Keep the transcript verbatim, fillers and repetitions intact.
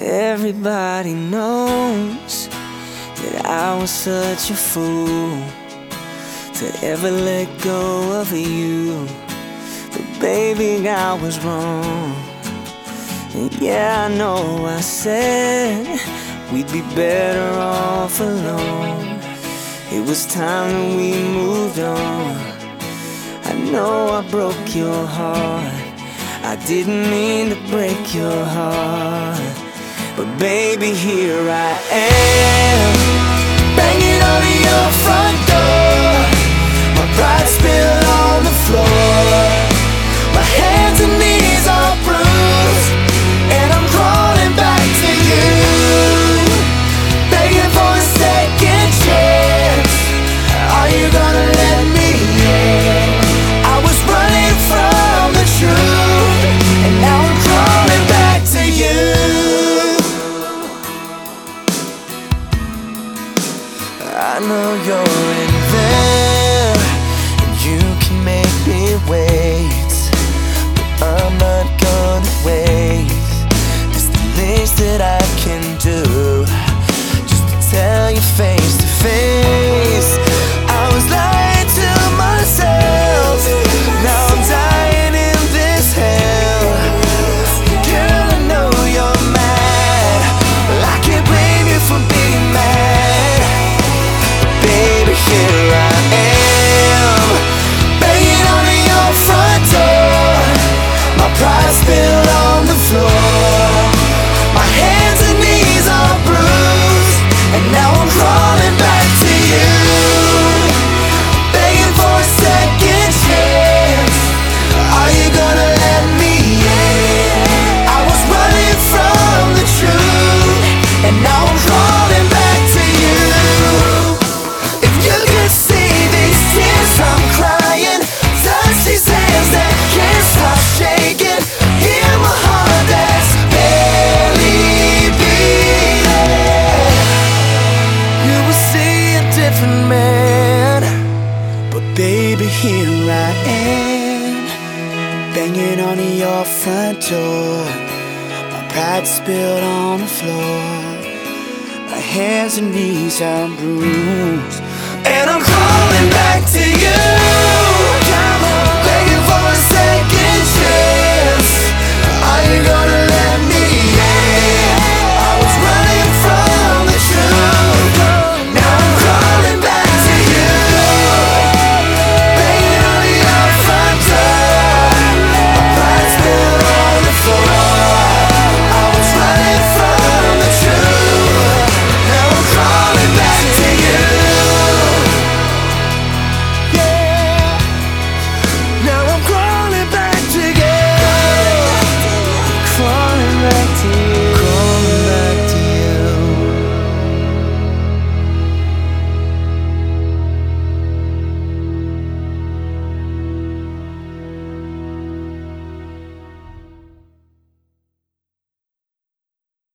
Everybody knows that I was such a fool to ever let go of you. But baby, I was wrong. And yeah, I know I said we'd be better off alone. It was time that we moved on. I know I broke your heart. I didn't mean to break your heart. But baby, here I am, banging on your front door. My pride spilled on the floor. My hands and knees are bruised, and I'm crawling back to you, begging for a second chance. Are you gonna let me in? I was running from the truth, and now I'm crawling back to you. I know you're in there, and you can make me wait, but I'm not gonna wait. There's the least that I can do, just to tell you face to face I was lying to myself. Now I'm dying in this hell. Girl, I know you're mad, well, I can't blame you for being mad. Baby, here I am, banging on your front door. My pride spilled on the floor. My hands and knees are bruised, and now I'm crawling back to you, begging for a second chance. Are you gonna let me in? I was running from the truth, and now I'm crawling back to you. If you could see these tears I'm crying, touch these hands that can't stop shaking, hear my heart that's barely beating, you will see a different man. But baby, here I am, banging on your front door. My pride spilled on the floor. My hands and knees are bruised, and I'm crawling back to you.